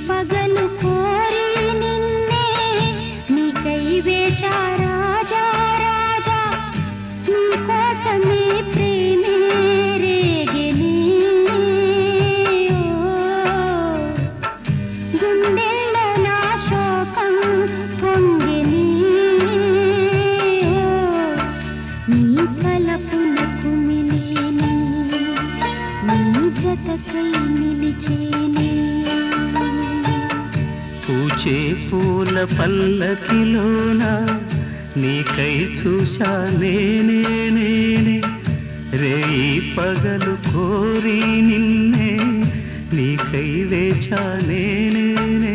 పగలు కోరి నిన్నే నీకై వేచా రాజా రాజా నీ కోసమే ప్రేమే రేగెనే గుండెల్లో నా శోకం పొంగెనే నీ తలపున కుమిలేని నీ జతకై నిలిచేనే పూచే పూల పల్లకిలోన నీకై చూశా నేనే రేయి పగలు కోరి నిన్నే నీకై వేచా నేనే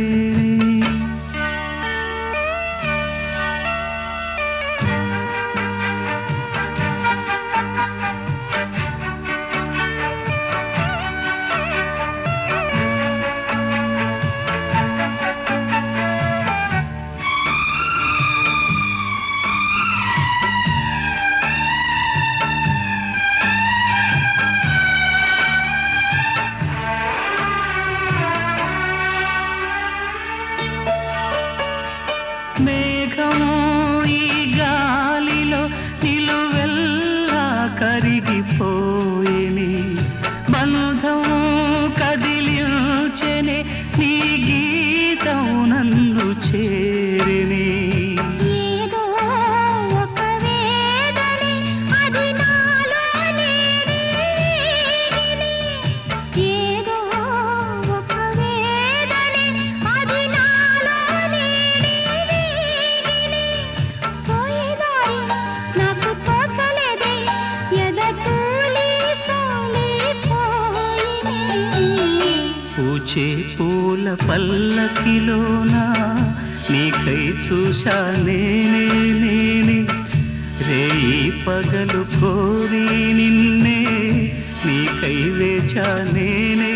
మేఘము ఈ గాలిలో నిలువెల్లా కరిగిపోయేని బంధము కదిలించెనే నీ గీతం నన్ను చేరిని ఏదో ఒక వేదనే అది నాలోనే రేగిని ఏదో ఒక వేదనే అది నాలోనే రేగిని పోయేదారి నాకు తోచలేదే ఎదతూలి సోలిపోయిని పూచే పూల పల్లకిలోన నీకై చూశా నేనే రేయి పగలు కోరి నిన్నే నీకై వేచా నేనే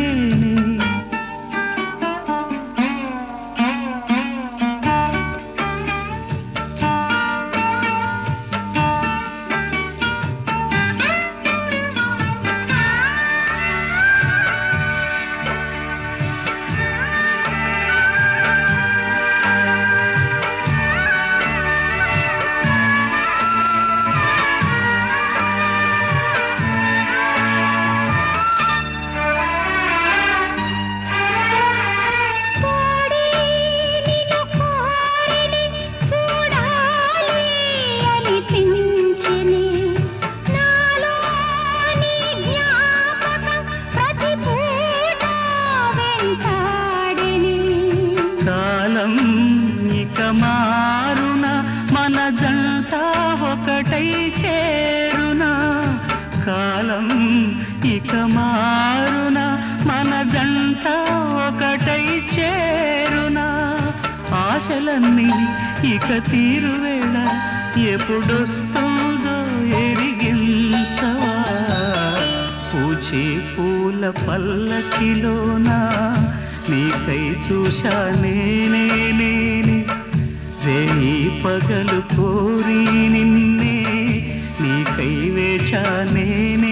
కాలం ఇక మారున మన జంట ఒకటై చేరునా కాలం ఇక మారున మన జంట ఒకటై చేరునా ఆశలన్నీ ఇక తీరువేళ ఎప్పుడొస్తుందో ఎరిగించవా పూచే పూల పల్లకిలోన నీకై చూశా నేనే రేయి పగలు కోరి నిన్నే నీకై వేచా నేనే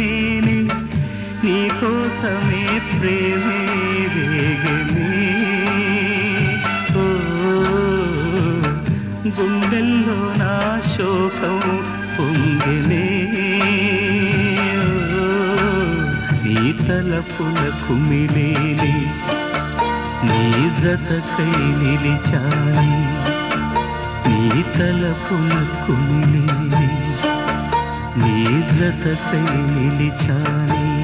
నీకోసమే ప్రేమే వేగనే గుండెల్లో నా శోకం పొంగెనే నీ తలపున కుమిలేని నీ జతకై నిలిచాని నీ తలపున కుమిలేని నీ జతకై నిలిచాని